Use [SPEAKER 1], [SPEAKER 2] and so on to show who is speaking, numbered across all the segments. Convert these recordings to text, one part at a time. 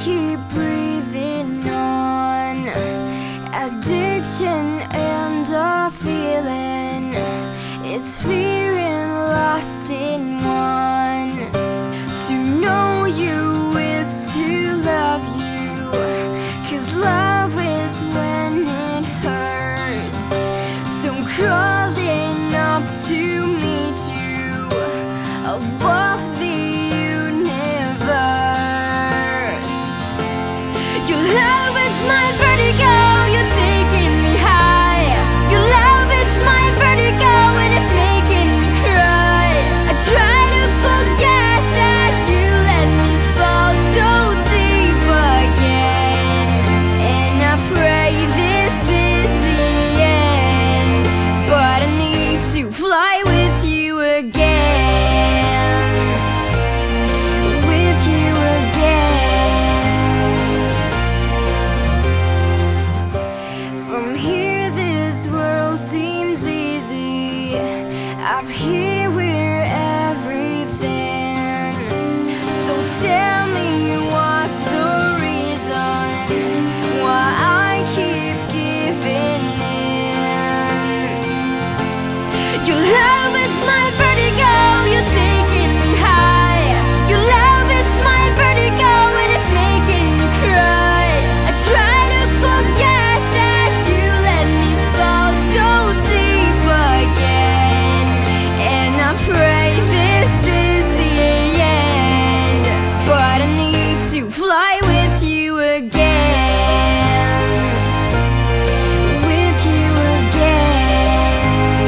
[SPEAKER 1] keep breathing on. Addiction and a feeling, it's fear and lost in one. To know you is to love you, 'cause love is when it hurts. So I'm crawling up to meet you above the universe. Your love is my vertigo, you're taking me high. Your love is my vertigo and it's making me cry. I try to forget that you let me fall so deep again, and I pray this is the end, but I need to fly with you again. With you again. From here this world seems easy. Up here we're everything. So tell me what's the reason why I keep giving in. Your love is my vertigo, you're taking me high. Your love is my vertigo and it's making me cry. I try to forget that you let me fall so deep again, and I pray this is the end, but I need to fly with you again. With you again.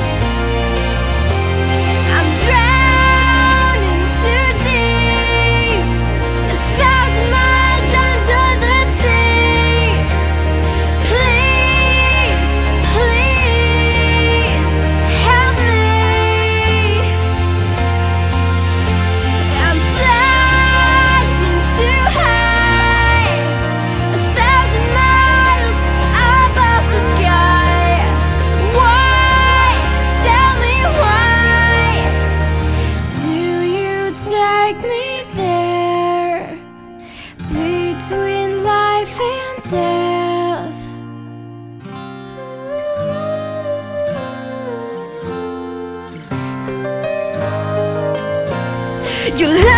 [SPEAKER 1] I'm drowning too deep, 1,000 miles under the sea. Please, please help me. I'm flying too high, 1,000 miles above the sky. Why? Tell me why. Do you take me there, between life and death? Your